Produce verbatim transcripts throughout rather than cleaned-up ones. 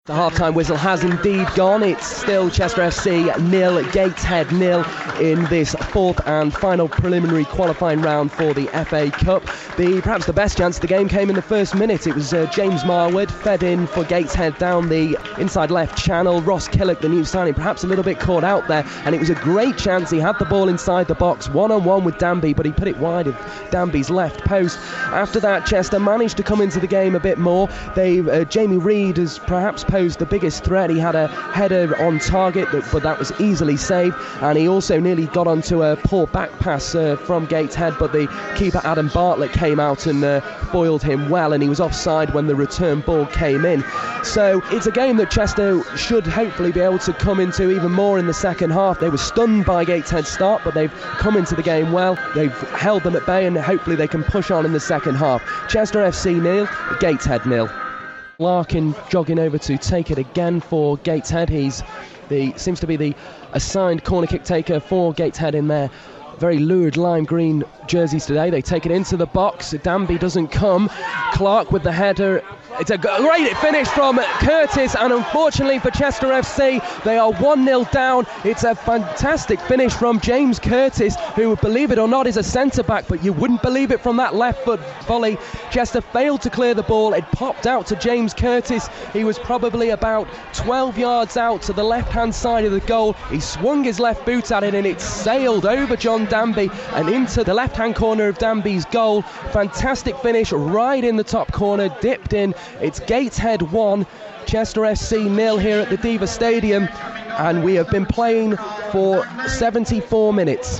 The half-time whistle has indeed gone. It's still Chester F C nil, Gateshead nil in this fourth and final preliminary qualifying round for the F A Cup. The perhaps the best chance of the game came in the first minute. It was uh, James Marwood fed in for Gateshead down the inside left channel. Ross Killock, the new signing, perhaps a little bit caught out there, and it was a great chance. He had the ball inside the box, one-on-one with Danby, but he put it wide of Danby's left post. After that, Chester managed to come into the game a bit more. They, uh, Jamie Reid has perhaps posed the biggest threat. He had a header on target, but that was easily saved, and he also nearly got onto a poor back pass uh, from Gateshead, but the keeper Adam Bartlett came out and uh, foiled him well, and he was offside when the return ball came in. So it's a game that Chester should hopefully be able to come into even more in the second half. They were stunned by Gateshead's start, but they've come into the game well. They've held them at bay, and hopefully they can push on in the second half. Chester F C nil, Gateshead nil. Larkin jogging over to take it again for Gateshead. He's the seems to be the assigned corner kick taker for Gateshead in their very lurid lime green jerseys today. They take it into the box. Danby doesn't come. Clark with the header. It's a great finish from Curtis, and unfortunately for Chester F C, they are one nil down. It's a fantastic finish from James Curtis, who, believe it or not, is a centre-back, but you wouldn't believe it from that left foot volley. Chester failed to clear the ball. It popped out to James Curtis. He was probably about twelve yards out to the left-hand side of the goal. He swung his left boot at it, and it sailed over John Danby and into the left-hand corner of Danby's goal. Fantastic finish right in the top corner, dipped in. It's Gateshead one, Chester F C nil here at the Diva Stadium, and we have been playing for seventy-four minutes.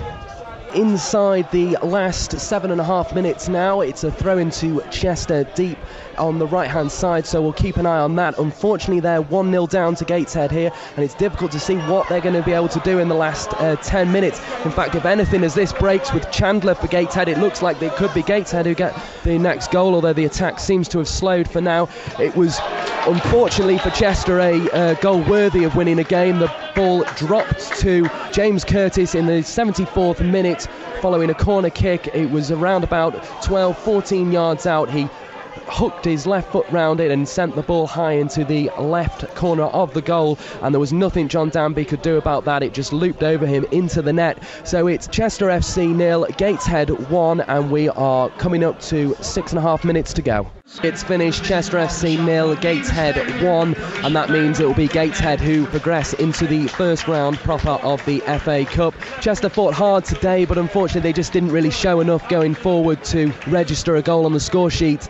Inside the last seven and a half minutes now, it's a throw into Chester deep on the right hand side, so we'll keep an eye on that. Unfortunately, they're one nil down to Gateshead here, and it's difficult to see what they're going to be able to do in the last uh, ten minutes. In fact, if anything, as this breaks with Chandler for Gateshead, it looks like it could be Gateshead who get the next goal, although the attack seems to have slowed for now. It was unfortunately for Chester a uh, goal worthy of winning a game. The ball dropped to James Curtis in the seventy-fourth minute following a corner kick. It was around about twelve, fourteen yards out. He hooked his left foot round it and sent the ball high into the left corner of the goal, and there was nothing John Danby could do about that. It just looped over him into the net. So it's Chester F C nil, Gateshead one, and we are coming up to six and a half minutes to go. It's finished, Chester F C nil, Gateshead one, and that means it will be Gateshead who progress into the first round proper of the F A Cup. Chester fought hard today, but unfortunately they just didn't really show enough going forward to register a goal on the score sheet.